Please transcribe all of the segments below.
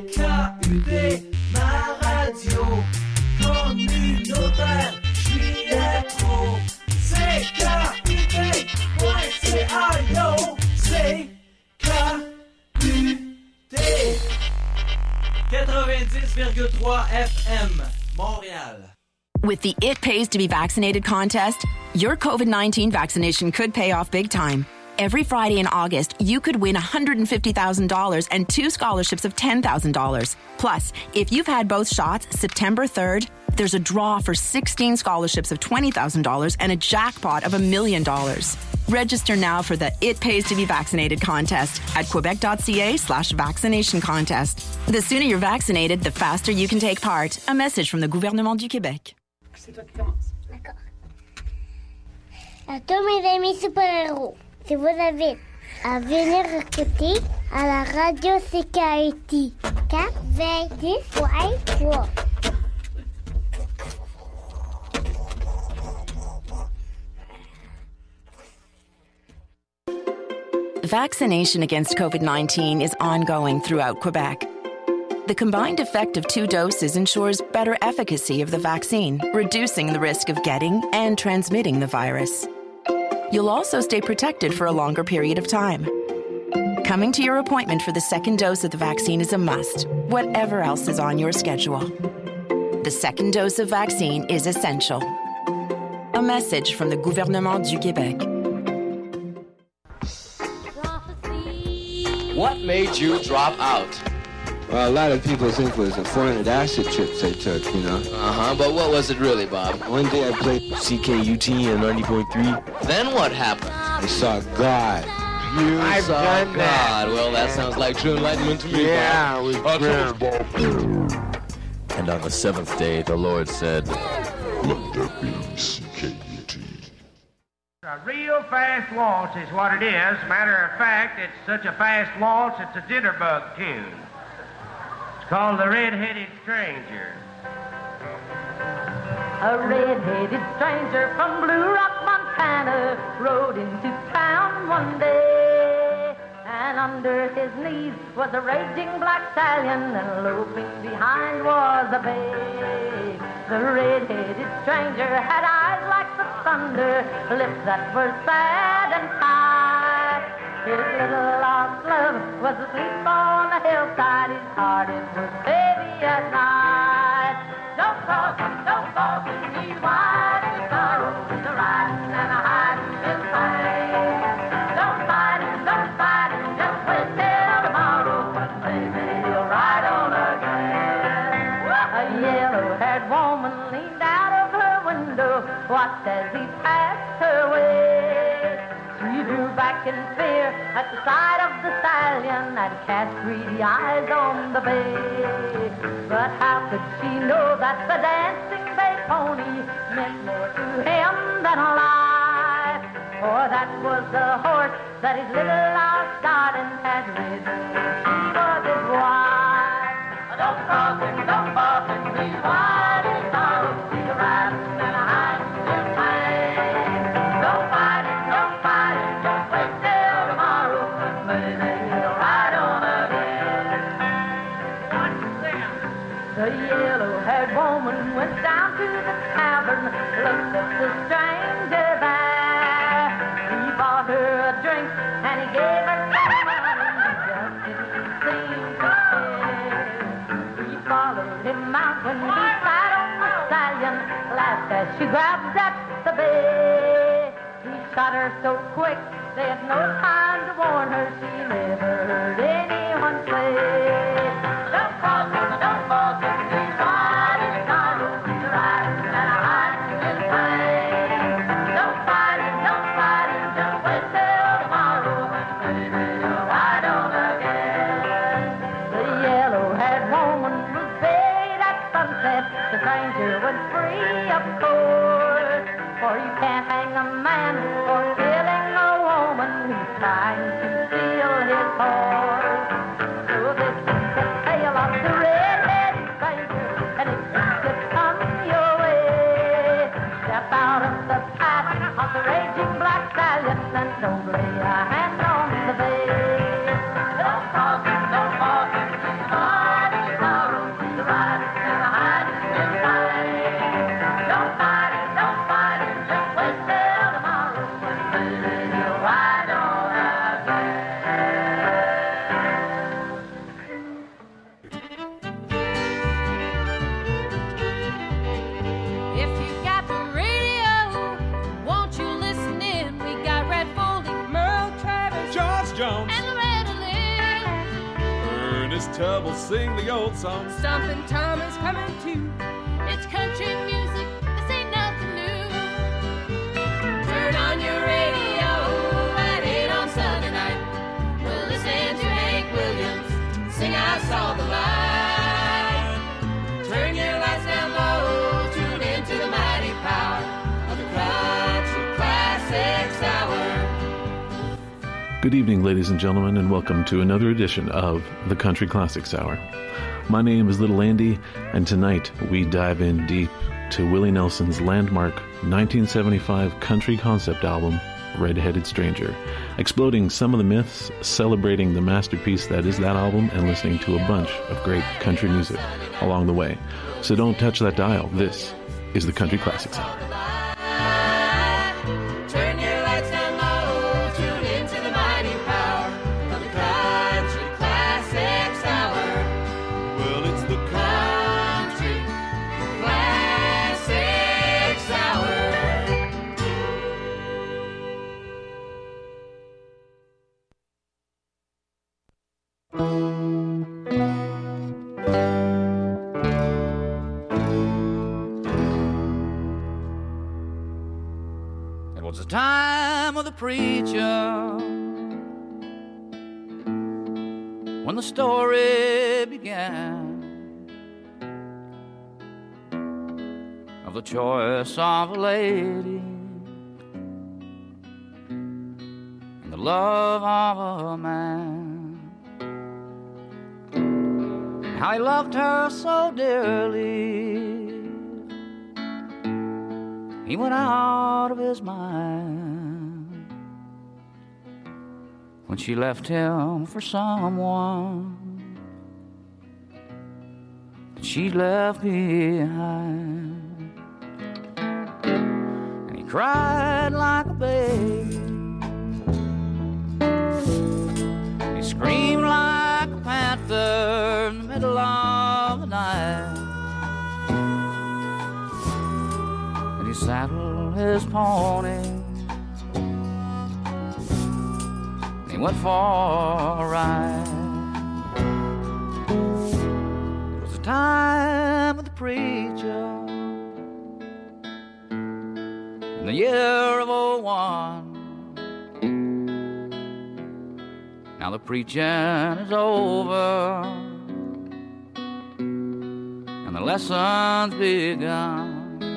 KUT, ma radio communautaire, j'suis rétro. C'est KUT.ca, yo, c'est KUT. 90,3 FM, Montréal. With the It Pays to Be Vaccinated contest, your COVID-19 vaccination could pay off big time. Every Friday in August, you could win $150,000 and 2 scholarships of $10,000. Plus, if you've had both shots September 3rd, there's a draw for 16 scholarships of $20,000 and a jackpot of $1 million. Register now for the It Pays to Be Vaccinated contest at quebec.ca/vaccination contest. The sooner you're vaccinated, the faster you can take part. A message from the gouvernement du Québec. C'est toi qui commence. D'accord. À tous mes amis super-héros, si vous avez à venir écouter à la radio CKUT 90.3. Vaccination against COVID-19 is ongoing throughout Quebec. The combined effect of 2 doses ensures better efficacy of the vaccine, reducing the risk of getting and transmitting the virus. You'll also stay protected for a longer period of time. Coming to your appointment for the 2nd dose of the vaccine is a must, whatever else is on your schedule. The 2nd dose of vaccine is essential. A message from the gouvernement du Québec. What made you drop out? Well, a lot of people think it was the 400 acid trips I took, you know. But what was it really, Bob? One day I played CKUT in 90.3. Then what happened? I saw God. You saw God. Well, that sounds like true enlightenment to me, yeah, Bob. It was great. And on the 7th day, the Lord said, "Let there be CKUT." A real fast waltz is what it is. Matter of fact, it's such a fast waltz, it's a jitterbug tune. It's called The Red-Headed Stranger. A red-headed stranger from Blue Rock, Montana, rode into town one day. And under his knees was a raging black stallion, and loping behind was a bay. The red-headed stranger had eyes like the thunder, lips that were sad and tight. His little lost love was asleep on the hillside. His heart it was heavy at night. Don't cross him, he's wide in sorrow. He's a riding and a hiding his pain. Don't fight him, just wait till tomorrow. But maybe he'll ride on again. A yellow-haired woman leaned out of her window, watched as he passed her way. She drew back in fear at the sight of the stallion and cast greedy eyes on the bay. But how could she know that the dancing bay pony meant more to him than life? For that was the horse that his little lost darling had ridden. She was his wife. Don't cross him, don't boss him, he's wide in sorrow. He's a riding and a hiding his pain. Don't fight him, just wait till tomorrow. Maybe he'll ride on again. The yellow-haired woman went down to the tavern, looked at the stranger there. He bought her a drink and he gave her some money, just didn't seem to care. He followed him out when he sat on the stallion, laughed as she grabbed at the bay. He shot her so quick, they had no time to warn her. She never heard anyone say, don't cross him, don't boss him, he's riding in sorrow. He's a riding and a hiding his pain. Don't fight him, just wait till tomorrow. Maybe he'll ride on again. The yellow-haired woman was buried at sunset. The stranger went free, of course. For you can't hang a man for killing a woman who's trying to steal his horse. So this is the tale of the red-headed stranger, and if you could come your way, step out of the path of the raging black stallion and don't lay a hand on the bay. Don't cross him, don't boss him, he's riding Tub will sing the old song. Stompin' Tom is coming too. It's country music, this ain't nothing new. Turn on your radio at 8 on Sunday night. We'll listen to Hank Williams sing I Saw the Light. Turn your lights down low, tune into the mighty power of the Country Classics Hour. Good evening, ladies and gentlemen, and welcome to another edition of the Country Classics Hour. My name is Little Andy, and tonight we dive in deep to Willie Nelson's landmark 1975 country concept album, Red-Headed Stranger, exploding some of the myths, celebrating the masterpiece that is that album, and listening to a bunch of great country music along the way. So don't touch that dial. This is the Country Classics Hour. It was the time of the preacher when the story began of the choice of a lady and the love of a man, how he loved her so dearly he went out of his mind when she left him for someone that she left behind. And he cried like a baby, he screamed like a panther in the middle of the night. He saddled his pony and he went for a ride. It was the time of the preacher in the year of '01. Now the preaching is over and the lesson's begun.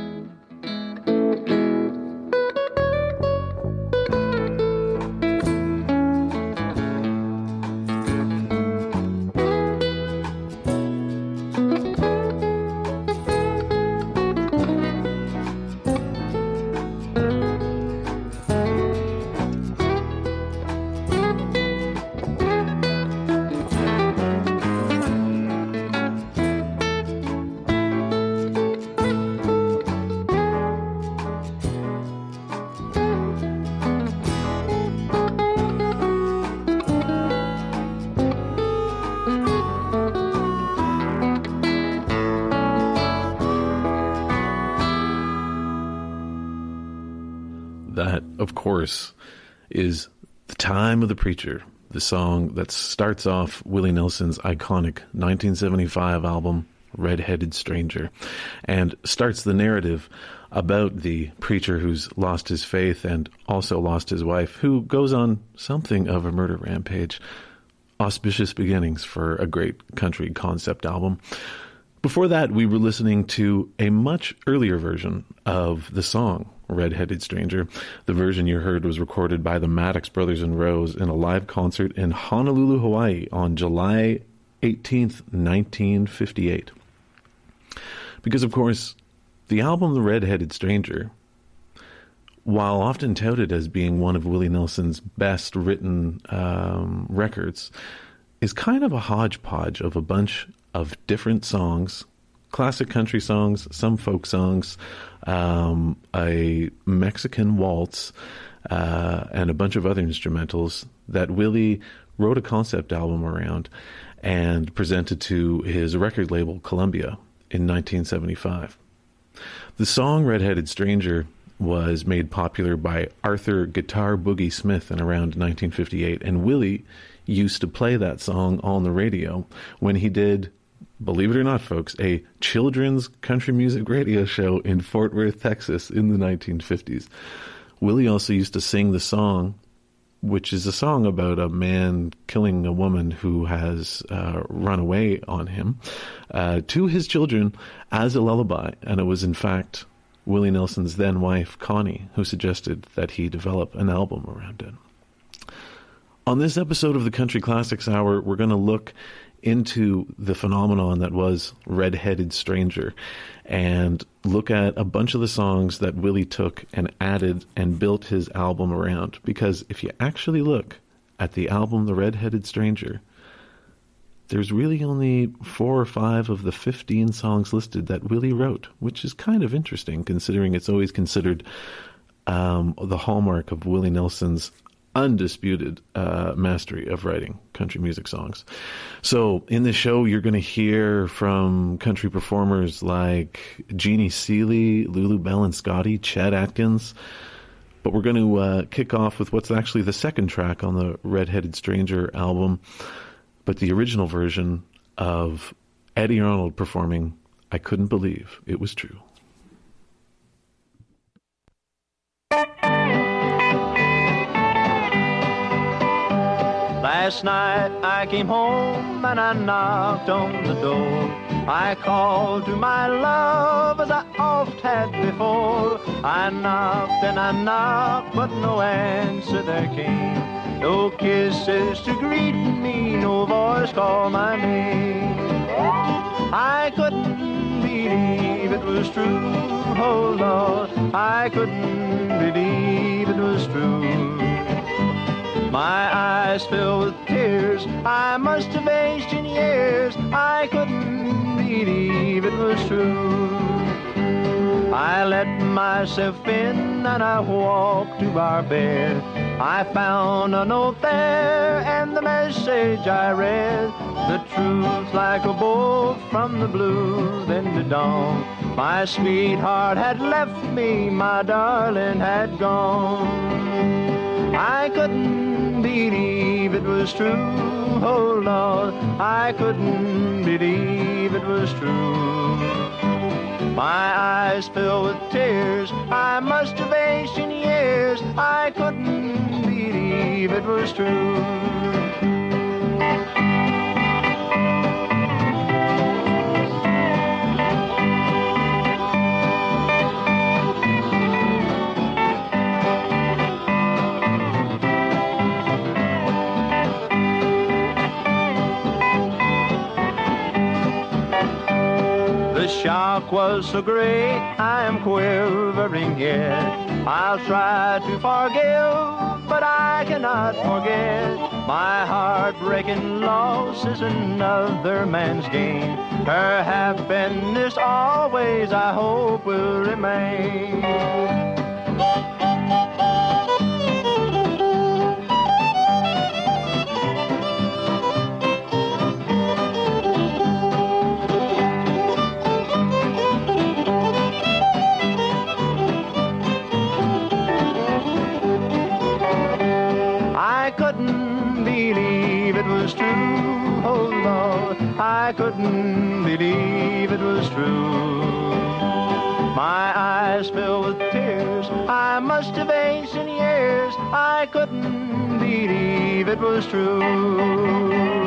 That, of course, is The Time of the Preacher, the song that starts off Willie Nelson's iconic 1975 album, Red-Headed Stranger, and starts the narrative about the preacher who's lost his faith and also lost his wife, who goes on something of a murder rampage. Auspicious beginnings for a great country concept album. Before that, we were listening to a much earlier version of the song, Red-Headed Stranger. The version you heard was recorded by the Maddox Brothers and Rose in a live concert in Honolulu, Hawaii on July 18th, 1958. Because, of course, the album The Red-Headed Stranger, while often touted as being one of Willie Nelson's best written records, is kind of a hodgepodge of a bunch of different songs, classic country songs, some folk songs, a Mexican waltz, and a bunch of other instrumentals that Willie wrote a concept album around and presented to his record label, Columbia, in 1975. The song Red-Headed Stranger was made popular by Arthur Guitar Boogie Smith in around 1958, and Willie used to play that song on the radio when he did, believe it or not, folks, a children's country music radio show in Fort Worth, Texas in the 1950s. Willie also used to sing the song, which is a song about a man killing a woman who has run away on him, to his children as a lullaby. And it was, in fact, Willie Nelson's then wife, Connie, who suggested that he develop an album around it. On this episode of the Country Classics Hour, we're going to look into the phenomenon that was Red-Headed Stranger and look at a bunch of the songs that Willie took and added and built his album around. Because if you actually look at the album The Red-Headed Stranger, there's really only 4 or 5 of the 15 songs listed that Willie wrote, which is kind of interesting considering it's always considered the hallmark of Willie Nelson's undisputed mastery of writing country music songs. So in this show, you're going to hear from country performers like Jeannie Seely, Lulu Bell and Scotty, Chet Atkins. But we're going to kick off with what's actually the second track on the Red-Headed Stranger album, but the original version of Eddie Arnold performing I Couldn't Believe It Was True. Last night I came home and I knocked on the door. I called to my love as I oft had before. I knocked and I knocked, but no answer there came. No kisses to greet me, no voice call my name. I couldn't believe it was true, oh Lord. I couldn't believe it was true. My eyes filled with tears, I must have aged in years. I couldn't believe it was true. I let myself in and I walked to our bed. I found a note there and the message I read. The truth like a bolt from the blue then to dawn. My sweetheart had left me, my darling had gone. I couldn't believe it was true, oh Lord. I couldn't believe it was true. My eyes filled with tears, I must have aged in years. I couldn't believe it was true. The shock was so great, I am quivering yet. I'll try to forgive, but I cannot forget. My heartbreaking loss is another man's gain. Her happiness always, I hope, will remain. I couldn't believe it was true, oh Lord. I couldn't believe it was true. My eyes filled with tears, I must have aged in years. I couldn't believe it was true.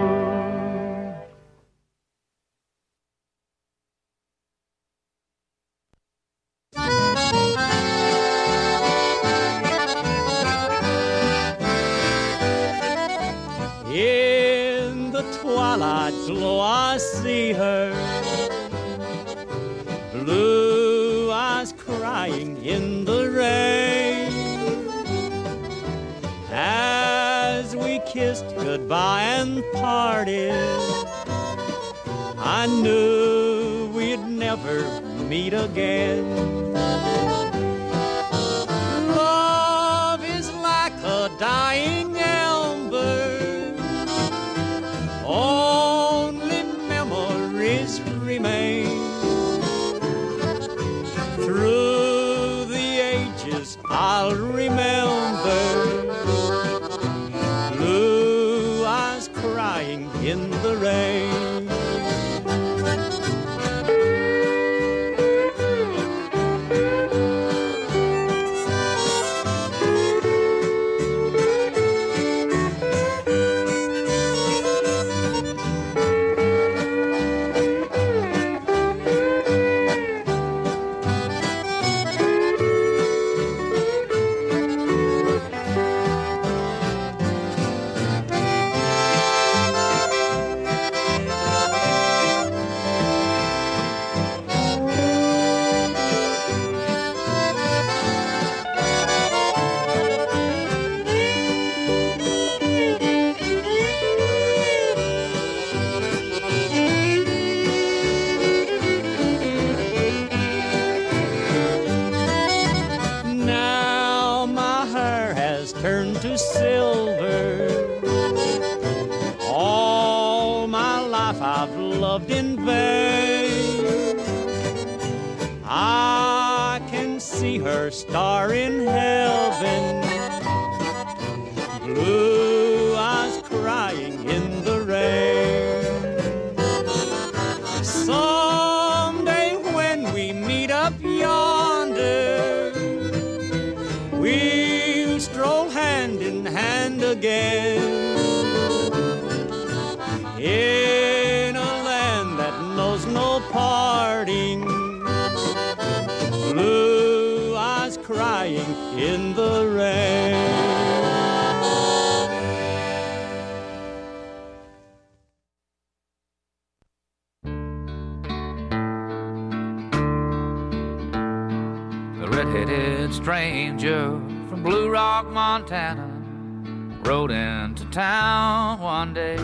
In the twilight glow I see her, blue eyes crying in the rain. As we kissed goodbye and parted, I knew we'd never meet again. Love is like a dying ember, only memories remain. Through the ages I'll remember blue loved in vain. I can see her star in heaven, blue eyes crying in the rain. Someday when we meet up yonder, we'll stroll hand in hand again in a land that knows no parting, blue eyes crying in the rain. The red-headed stranger from Blue Rock, Montana, rode into town one day,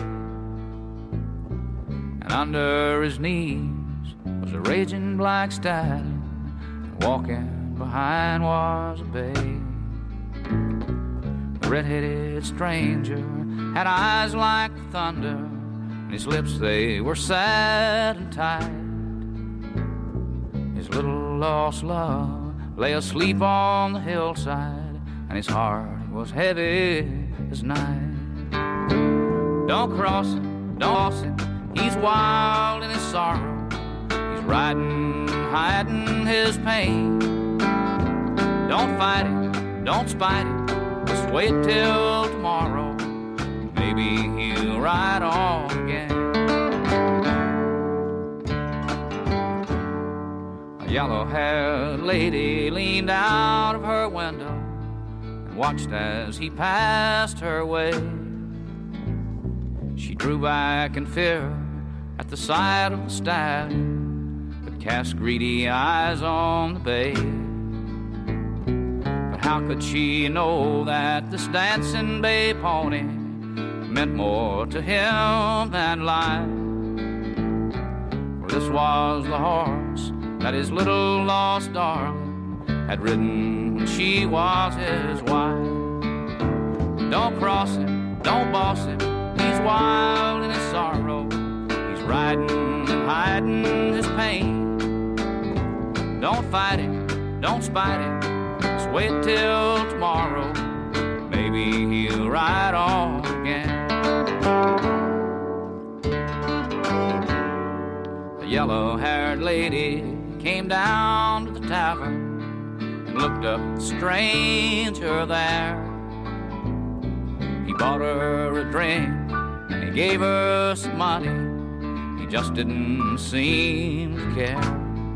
and under his knees was a raging black stallion, and walking behind was a bay. The red-headed stranger had eyes like thunder, and his lips, they were sad and tight. His little lost love lay asleep on the hillside, and his heart was heavy as night. Don't cross him, don't cross him, he's wild in his sorrow. He's riding, hiding his pain. Don't fight it, don't spite it, just wait till tomorrow. Maybe he'll ride on again. A yellow-haired lady leaned out of her window and watched as he passed her way. She drew back in fear at the sight of the stallion, but cast greedy eyes on the bay. But how could she know that this dancing bay pony meant more to him than life? For this was the horse that his little lost darling had ridden when she was his wife. Don't cross him, don't boss him, he's wild in his sorrow. He's riding and hiding his pain. Don't fight it, don't spite it, just wait till tomorrow. Maybe he'll ride on again. The yellow-haired lady came down to the tavern and looked up at the stranger there. He bought her a drink and he gave her some money. He just didn't seem to care.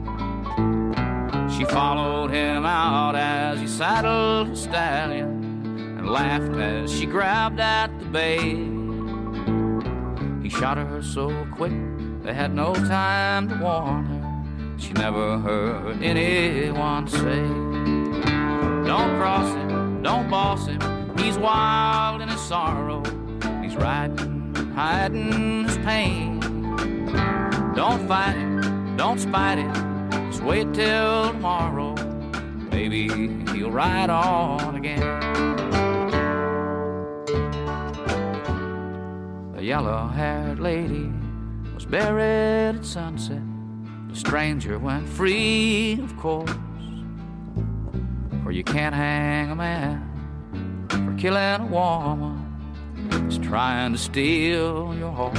She followed him out as he saddled his stallion and laughed as she grabbed at the bay. He shot her so quick they had no time to warn her. She never heard anyone say, don't cross him, don't boss him, he's wild in his sorrow. He's riding, hiding his pain. Don't fight it, don't spite it, just wait till tomorrow. Maybe he'll ride on again. The yellow-haired lady was buried at sunset. The stranger went free, of course, for you can't hang a man for killing a woman who's trying to steal your horse.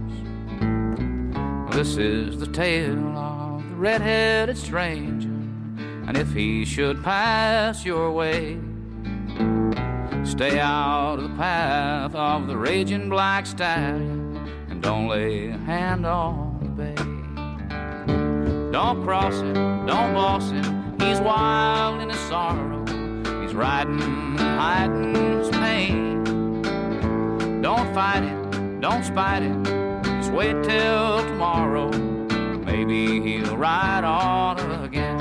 This is the tale of the red-headed stranger, and if he should pass your way, stay out of the path of the raging black stallion, and don't lay a hand on the bay. Don't cross him, don't boss him, he's wild in his sorrow. He's riding, hiding his pain. Don't fight it, don't spite it, just wait till tomorrow. Maybe he'll ride on again.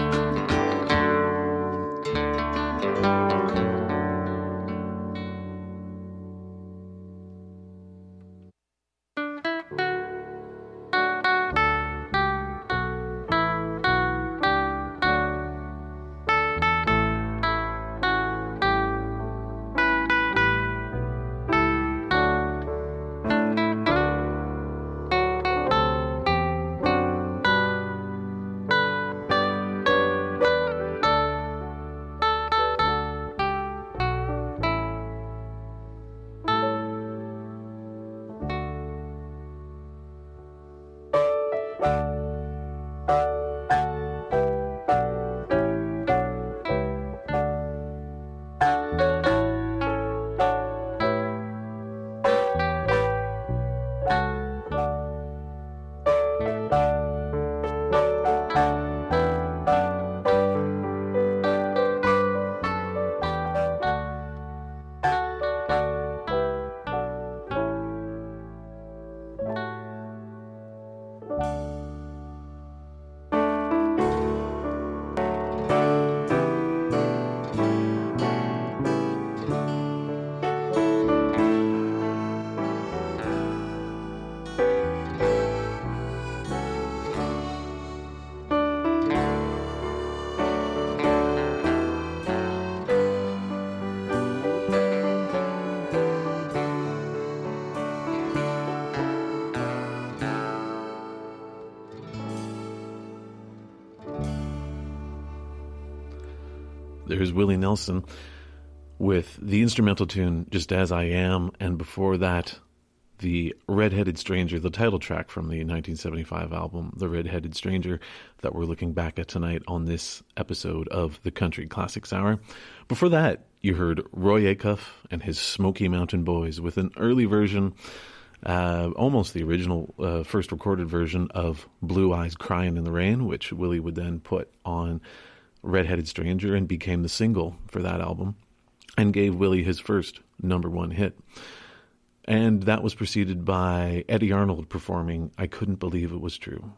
There's Willie Nelson with the instrumental tune Just As I Am, and before that, the Red-Headed Stranger, the title track from the 1975 album, The Red-Headed Stranger, that we're looking back at tonight on this episode of the Country Classics Hour. Before that, you heard Roy Acuff and his Smoky Mountain Boys with an early version, almost the original first recorded version of Blue Eyes Crying in the Rain, which Willie would then put on Red-Headed Stranger and became the single for that album and gave Willie his first #1 hit. And that was preceded by Eddie Arnold performing I Couldn't Believe It Was True.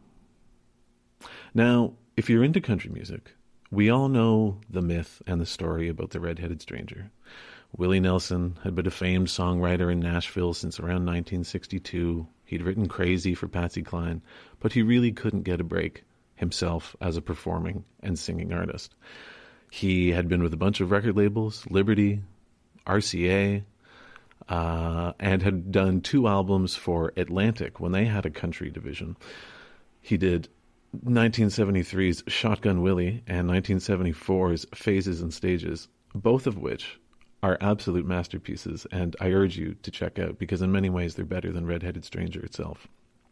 Now, if you're into country music, we all know the myth and the story about the Red-Headed Stranger. Willie Nelson had been a famed songwriter in Nashville since around 1962. He'd written Crazy for Patsy Cline, but he really couldn't get a break himself as a performing and singing artist. He had been with a bunch of record labels, Liberty, RCA, and had done 2 albums for Atlantic when they had a country division. He did 1973's Shotgun Willie and 1974's Phases and Stages, both of which are absolute masterpieces, and I urge you to check out because in many ways they're better than Red-Headed Stranger itself.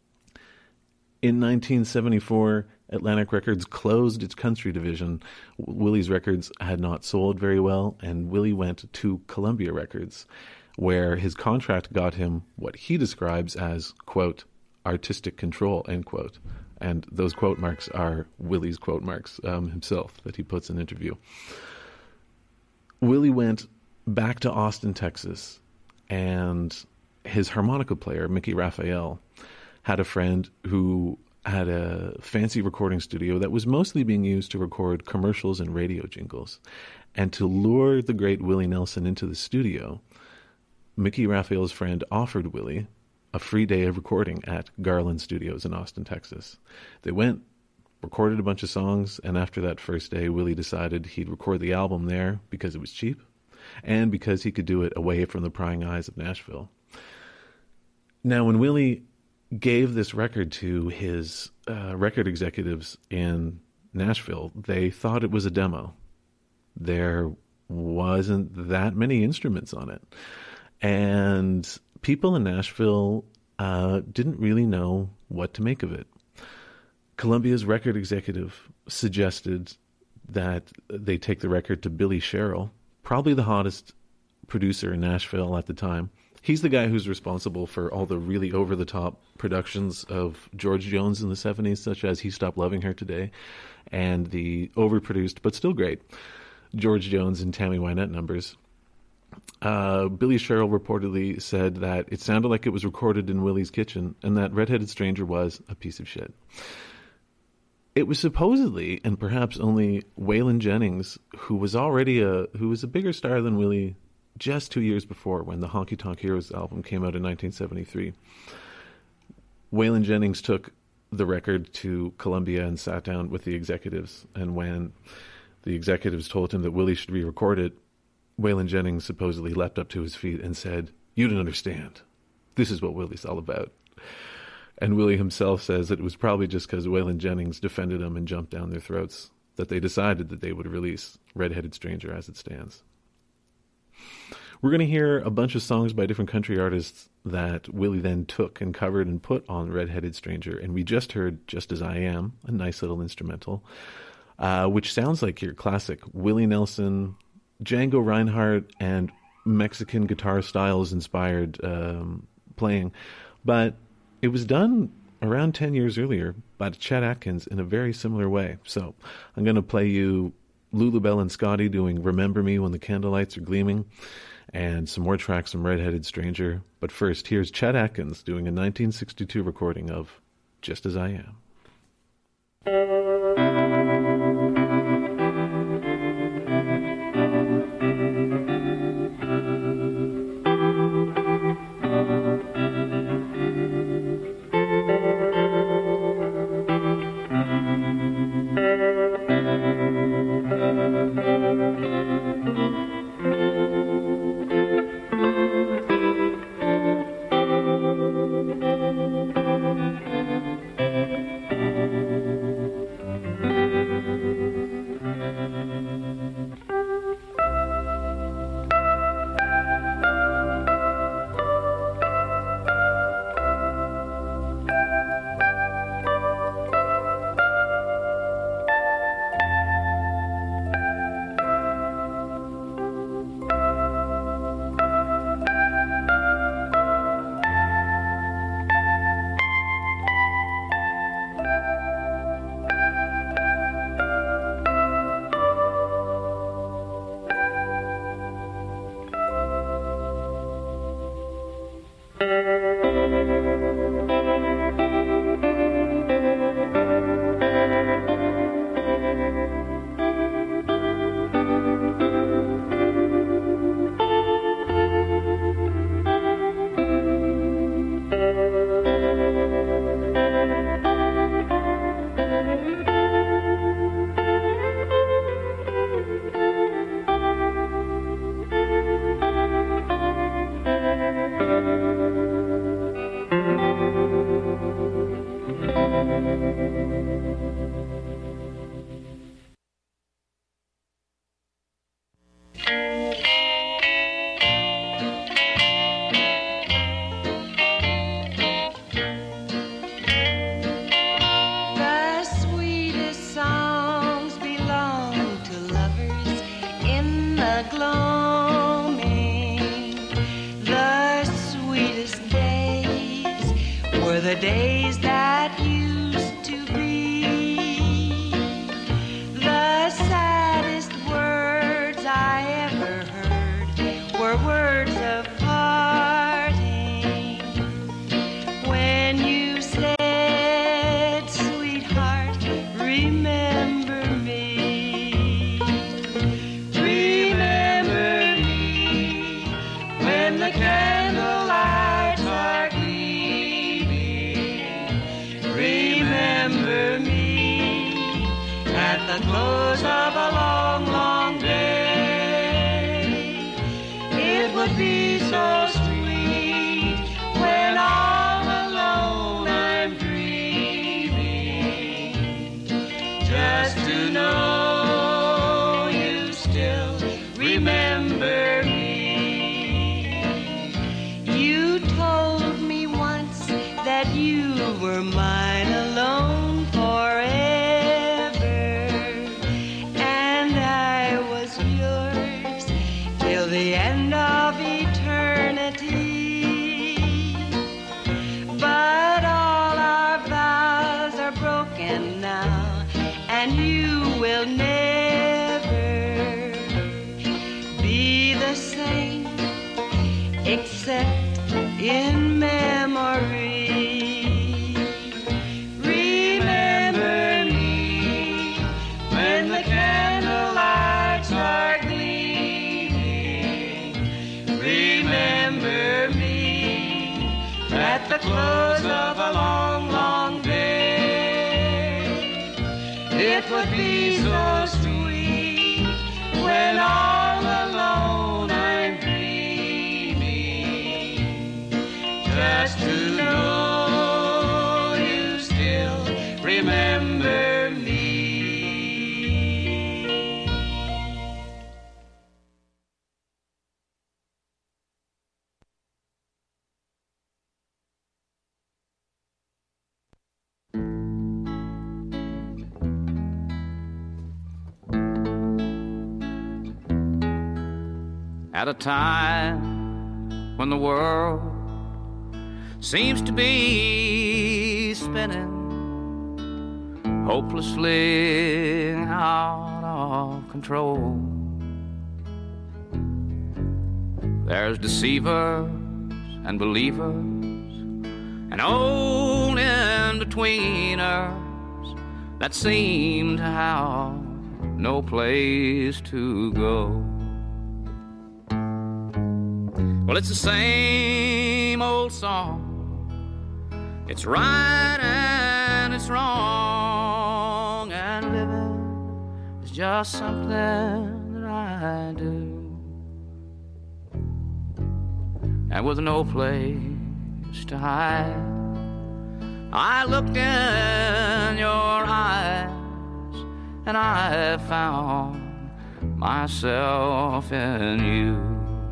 In 1974, Atlantic Records closed its country division. Willie's records had not sold very well, and Willie went to Columbia Records, where his contract got him what he describes as, quote, artistic control, end quote. And those quote marks are Willie's quote marks himself that he puts in an interview. Willie went back to Austin, Texas, and his harmonica player, Mickey Raphael, had a friend who had a fancy recording studio that was mostly being used to record commercials and radio jingles. And to lure the great Willie Nelson into the studio, Mickey Raphael's friend offered Willie a free day of recording at Garland Studios in Austin, Texas. They went, recorded a bunch of songs, and after that first day, Willie decided he'd record the album there because it was cheap and because he could do it away from the prying eyes of Nashville. Now, when Willie gave this record to his record executives in Nashville, they thought it was a demo. There wasn't that many instruments on it. And people in Nashville didn't really know what to make of it. Columbia's record executive suggested that they take the record to Billy Sherrill, probably the hottest producer in Nashville at the time. He's the guy who's responsible for all the really over-the-top productions of George Jones in the 70s, such as He Stopped Loving Her Today, and the overproduced, but still great, George Jones and Tammy Wynette numbers. Billy Sherrill reportedly said that it sounded like it was recorded in Willie's kitchen, and that Red-Headed Stranger was a piece of shit. It was supposedly, and perhaps only, Waylon Jennings, who was a bigger star than Willie just 2 years before, when the Honky Tonk Heroes album came out in 1973. Waylon Jennings took the record to Columbia and sat down with the executives, and when the executives told him that Willie should re-record it, Waylon Jennings supposedly leapt up to his feet and said, "You don't understand. This is what Willie's all about." And Willie himself says that it was probably just because Waylon Jennings defended him and jumped down their throats that they decided that they would release Red-Headed Stranger as it stands. We're going to hear a bunch of songs by different country artists that Willie then took and covered and put on Red-Headed Stranger. And we just heard Just As I Am, a nice little instrumental, which sounds like your classic Willie Nelson, Django Reinhardt, and Mexican guitar styles inspired playing. But it was done around 10 years earlier by Chet Atkins in a very similar way. So I'm going to play you Lulubelle and Scotty doing Remember Me When the Candlelights Are Gleaming, and some more tracks from Red-Headed Stranger. But first, here's Chet Atkins doing a 1962 recording of Just As I Am. at a time when the world seems to be spinning hopelessly out of control. There's deceivers and believers and old in-betweeners that seem to have no place to go. Well, it's the same old song. It's right and it's wrong, and living is just something that I do. And with no place to hide, I looked in your eyes and I found myself in you.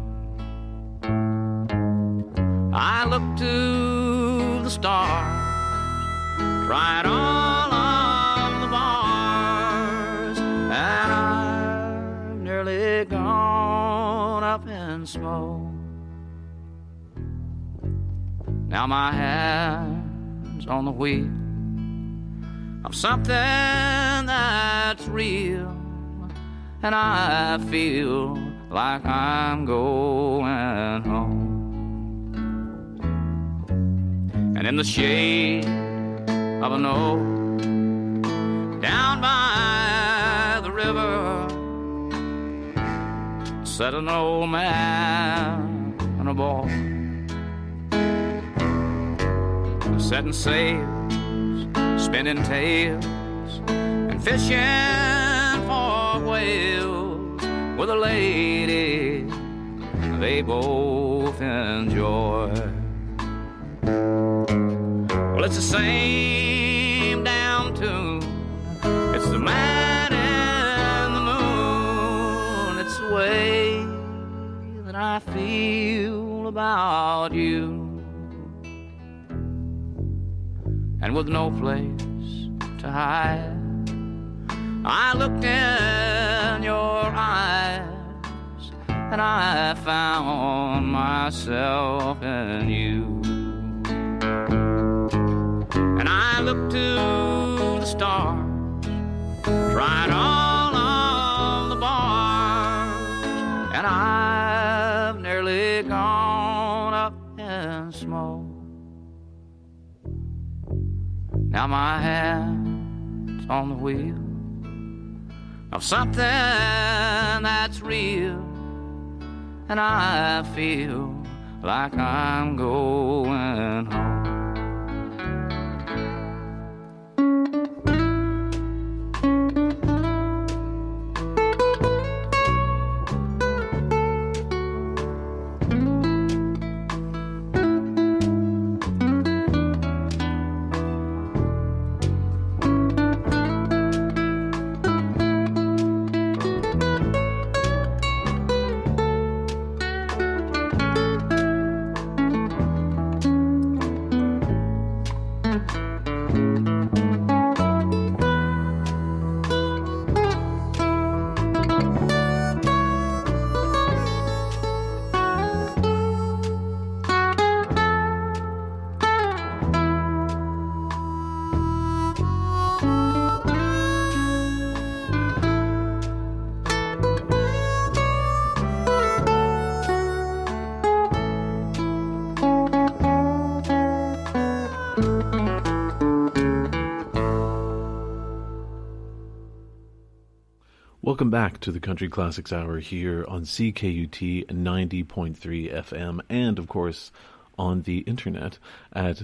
I looked to the stars, tried all of the bars, and I've nearly gone up in smoke. Now my hand's on the wheel of something that's real, and I feel like I'm going home. And in the shade of an oak down by the river sat an old man and a boy, setting sails, spinning tales, and fishing for whales with a lady they both enjoy. Well, it's the same damn tune. It's the man and the moon. It's the way that I feel about you. And with no place to hide, I looked in your eyes and I found myself in you. And I looked to the stars, tried all of the bars, and I've nearly gone up in smoke. Now my hand's on the wheel of something that's real, and I feel like I'm going home. Welcome back to the Country Classics Hour here on CKUT 90.3 FM and, of course, on the internet at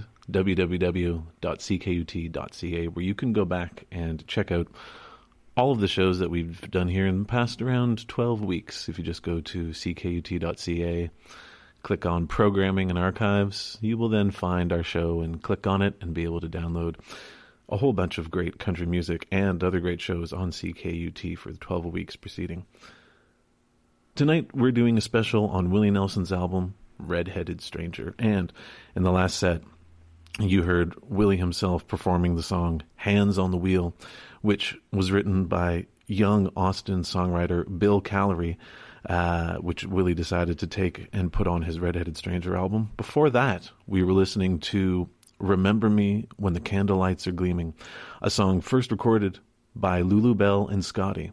www.ckut.ca, where you can go back and check out all of the shows that we've done here in the past around 12 weeks. If you just go to ckut.ca, click on Programming and Archives, you will then find our show and click on it and be able to download a whole bunch of great country music and other great shows on CKUT for the 12 weeks preceding. Tonight we're doing a special on Willie Nelson's album, Red-Headed Stranger. And in the last set, you heard Willie himself performing the song Hands on the Wheel, which was written by young Austin songwriter Bill Callery which Willie decided to take and put on his Red-Headed Stranger album. Before that, we were listening to Remember Me When the Candlelights Are Gleaming, a song first recorded by Lulu Bell and Scotty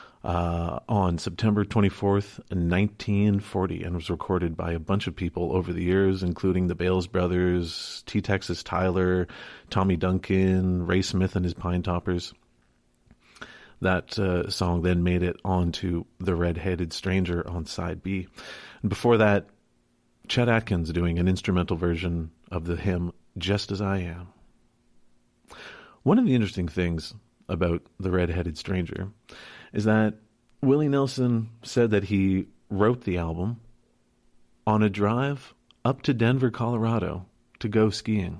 on September 24th, 1940, and was recorded by a bunch of people over the years, including the Bales Brothers, T. Texas Tyler, Tommy Duncan, Ray Smith and his Pine Toppers. That song then made it onto the Red-Headed Stranger on side B. And before that, Chet Atkins doing an instrumental version of the hymn Just As I Am. One of the interesting things about the Red-Headed Stranger is that Willie Nelson said that he wrote the album on a drive up to Denver, Colorado to go skiing.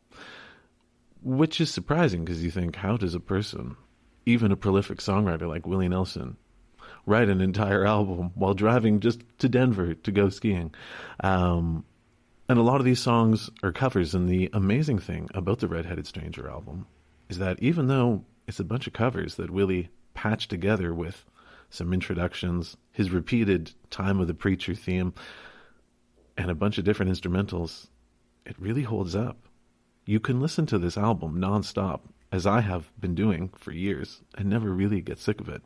Which is surprising because you think, how does a person, even a prolific songwriter like Willie Nelson, write an entire album while driving just to Denver to go skiing? And a lot of these songs are covers, and the amazing thing about the Red-Headed Stranger album is that even though it's a bunch of covers that Willie patched together with some introductions, his repeated Time of the Preacher theme, and a bunch of different instrumentals, it really holds up. You can listen to this album nonstop, as I have been doing for years, and never really get sick of it.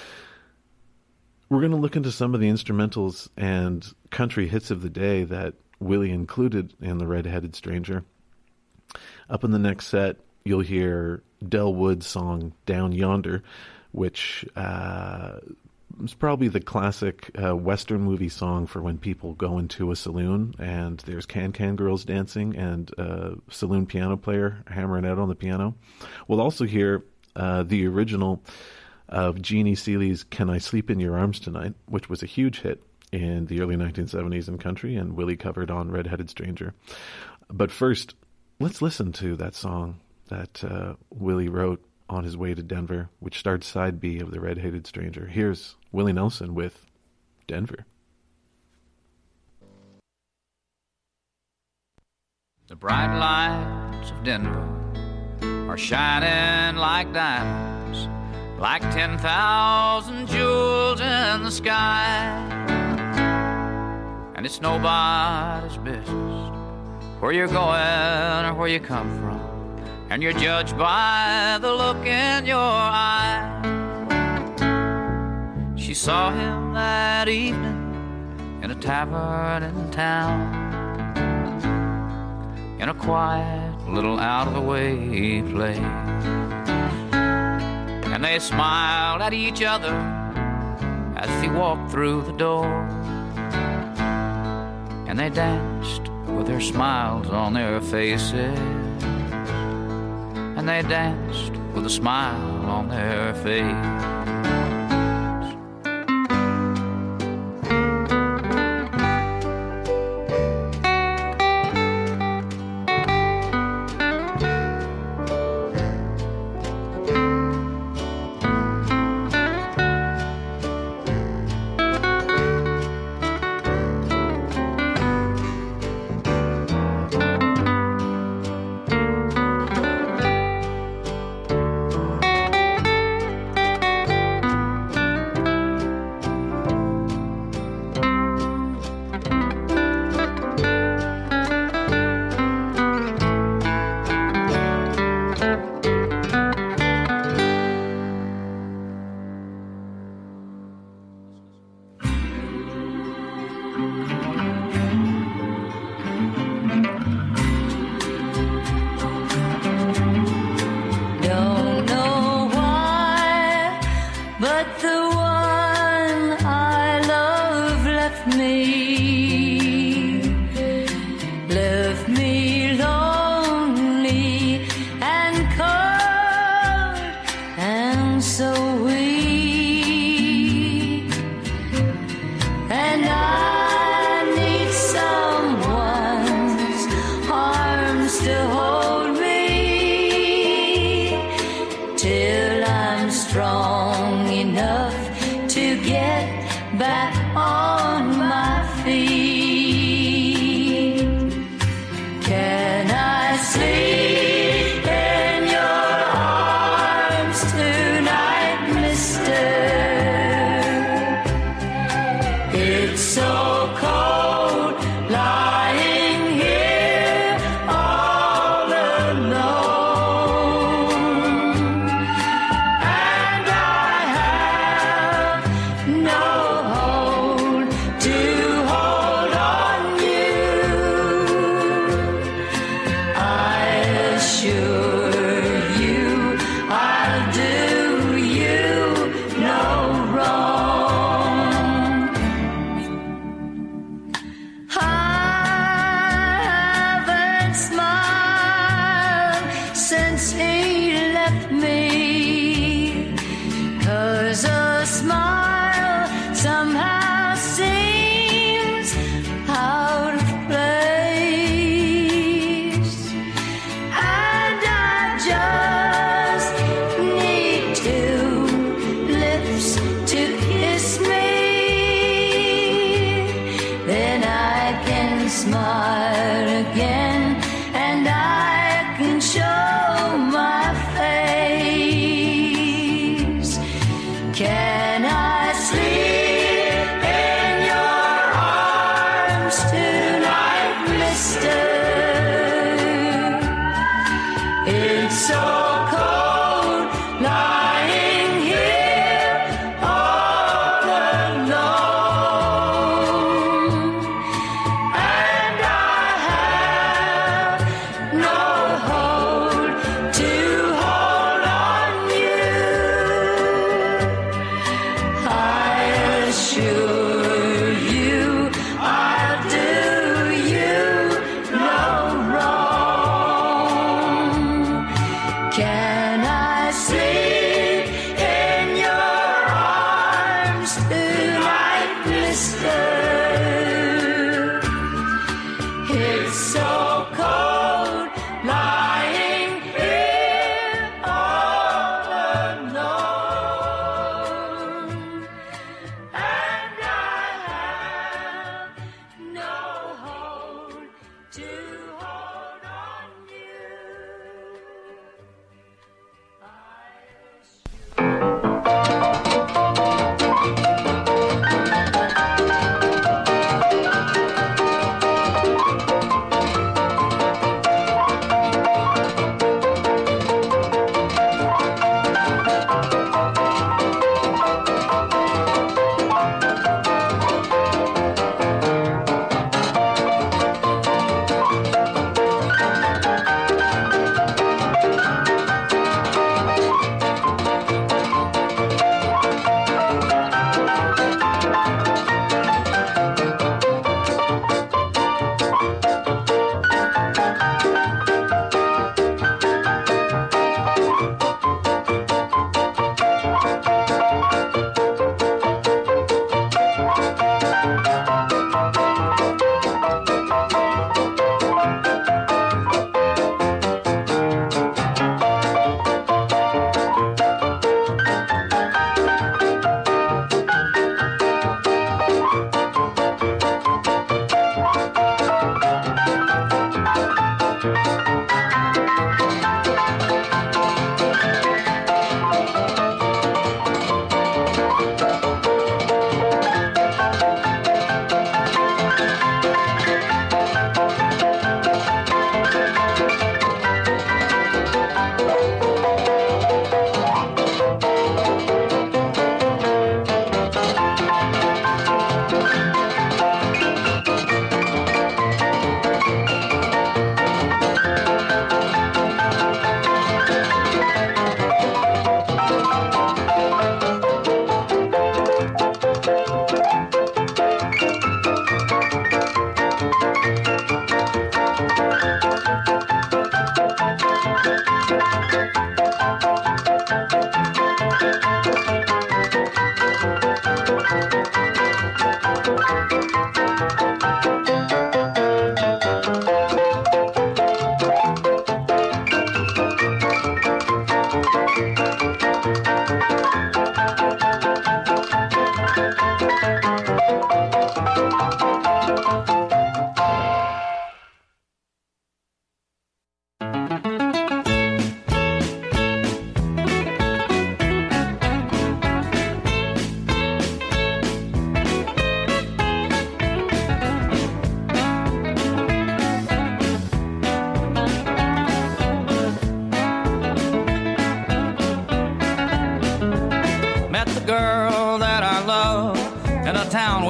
We're going to look into some of the instrumentals and country hits of the day that Willie included in the Red-Headed Stranger. Up in the next set, you'll hear Del Wood's song Down Yonder, which is probably the classic Western movie song for when people go into a saloon and there's can-can girls dancing and a saloon piano player hammering out on the piano. We'll also hear the original of Jeannie Seeley's Can I Sleep in Your Arms Tonight, which was a huge hit in the early 1970s in country, and Willie covered on Red-Headed Stranger. But first, let's listen to that song that Willie wrote on his way to Denver, which starts side B of the Red-Headed Stranger. Here's Willie Nelson with Denver. The bright lights of Denver are shining like diamonds, like 10,000 jewels in the sky. And it's nobody's business where you're going or where you come from, and you're judged by the look in your eye. She saw him that evening in a tavern in town, in a quiet little out-of-the-way place. And they smiled at each other as he walked through the door, and they danced with their smiles on their faces, and they danced with a smile on their face.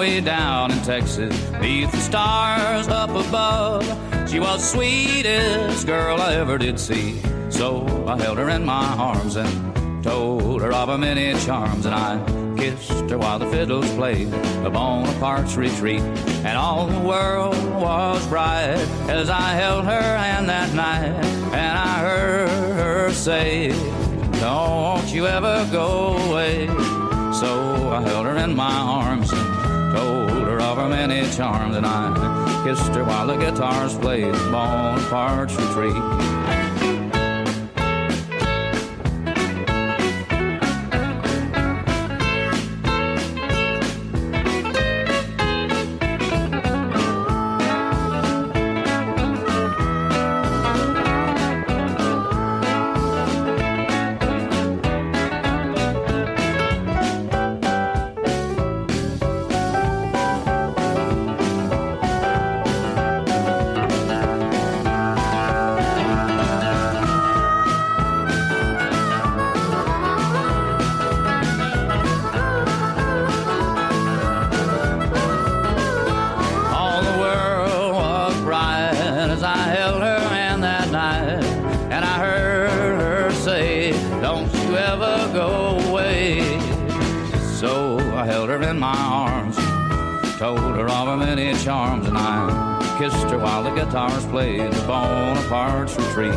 way down in Texas, beneath the stars up above. She was the sweetest girl I ever did see. So I held her in my arms and told her of her many charms, and I kissed her while the fiddles played the Bonaparte's Retreat. And all the world was bright as I held her hand that night, and I heard her say, don't you ever go away. So I held her in my arms and told her of her many charms, and I kissed her while the guitars played Bonaparte's Retreat. In my arms, told her of her many charms, and I kissed her while the guitars played the Bonaparte's Retreat.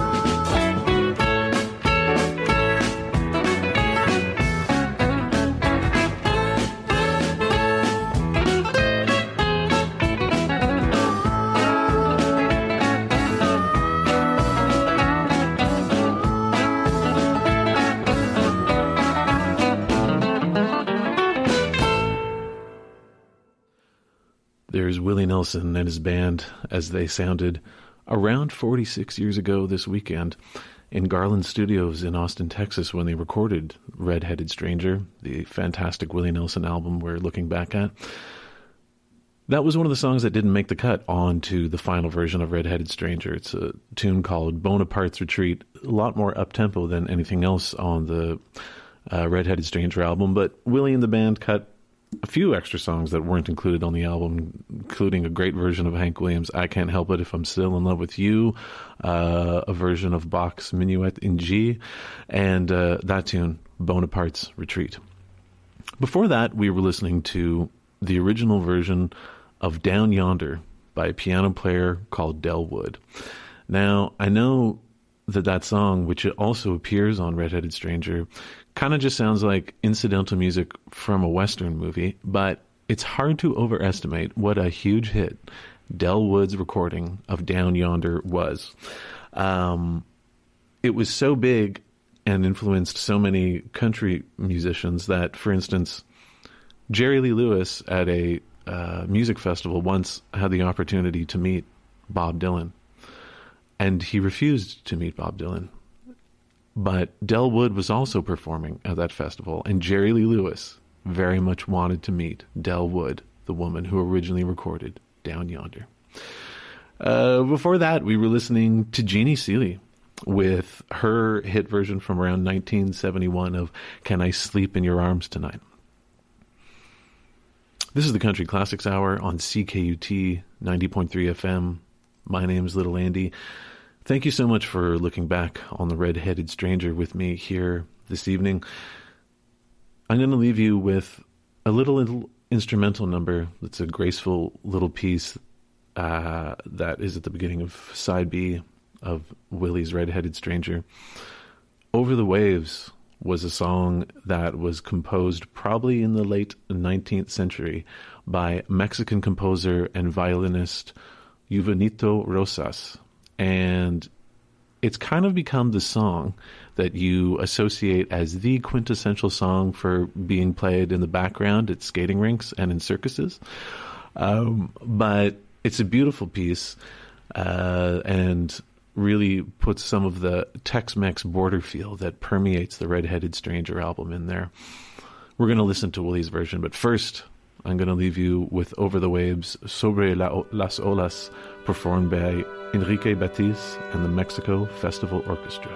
There's Willie Nelson and his band as they sounded around 46 years ago this weekend in Garland Studios in Austin, Texas, when they recorded Red-Headed Stranger, the fantastic Willie Nelson album we're looking back at. That was one of the songs that didn't make the cut onto the final version of Red-Headed Stranger. It's a tune called Bonaparte's Retreat, a lot more up-tempo than anything else on the Red-Headed Stranger album, but Willie and the band cut a few extra songs that weren't included on the album, including a great version of Hank Williams' I Can't Help It If I'm Still in Love with You, a version of Bach's Minuet in G, and that tune, Bonaparte's Retreat. Before that, we were listening to the original version of Down Yonder by a piano player called Del Wood. Now, I know that song, which also appears on Red-Headed Stranger, kind of just sounds like incidental music from a Western movie, but it's hard to overestimate what a huge hit Del Wood's recording of Down Yonder was. It was so big and influenced so many country musicians that, for instance, Jerry Lee Lewis at a music festival once had the opportunity to meet Bob Dylan, and he refused to meet Bob Dylan. But Del Wood was also performing at that festival, and Jerry Lee Lewis very much wanted to meet Del Wood, the woman who originally recorded Down Yonder. Before that, we were listening to Jeannie Seely with her hit version from around 1971 of Can I Sleep in Your Arms Tonight? This is the Country Classics Hour on CKUT 90.3 FM. My name's Little Andy. Thank you so much for looking back on the Red-Headed Stranger with me here this evening. I'm going to leave you with a little instrumental number that's a graceful little piece that is at the beginning of Side B of Willie's Red-Headed Stranger. Over the Waves was a song that was composed probably in the late 19th century by Mexican composer and violinist Juvenito Rosas. And it's kind of become the song that you associate as the quintessential song for being played in the background at skating rinks and in circuses. But it's a beautiful piece and really puts some of the Tex-Mex border feel that permeates the Red-Headed Stranger album in there. We're going to listen to Willie's version, but first I'm going to leave you with Over the Waves, Sobre las Olas, performed by Enrique Batiz and the Mexico Festival Orchestra.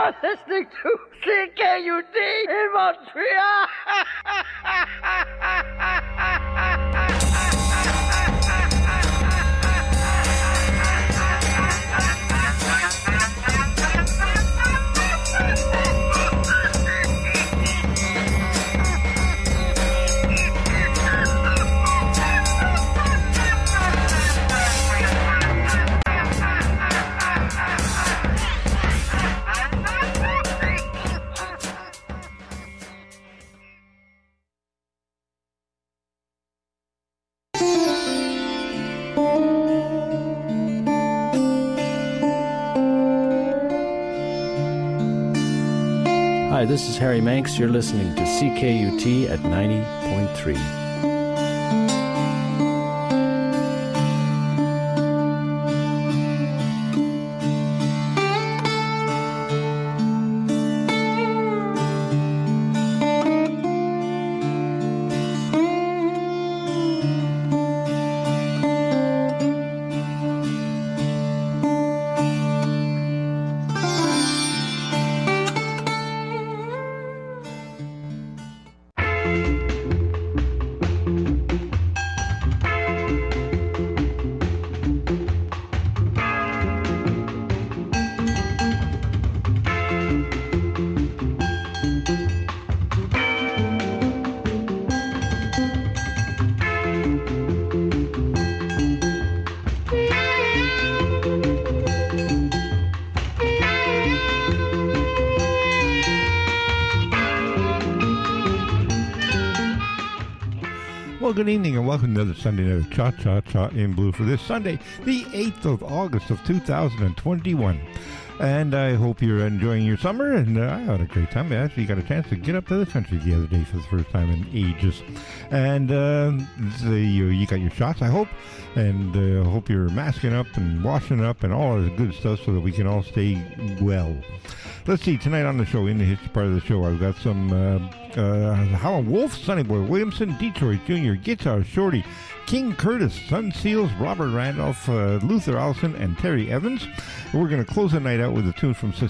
are listening to CKUT in Montreal. Hi, this is Harry Manx. You're listening to CKUT at 90.3. Well, good evening and welcome to another Sunday night of Cha-Cha-Cha in Blue for this Sunday, the 8th of August of 2021. And I hope you're enjoying your summer, and I had a great time. I actually got a chance to get up to the country the other day for the first time in ages. And you got your shots, I hope, and I hope you're masking up and washing up and all of the good stuff so that we can all stay well. Let's see, tonight on the show, in the history part of the show, I've got some Howlin' Wolf, Sonny Boy Williamson, Detroit Jr., Guitar Shorty, King Curtis, Sun Seals, Robert Randolph, Luther Allison, and Terry Evans. We're going to close the night out with a tune from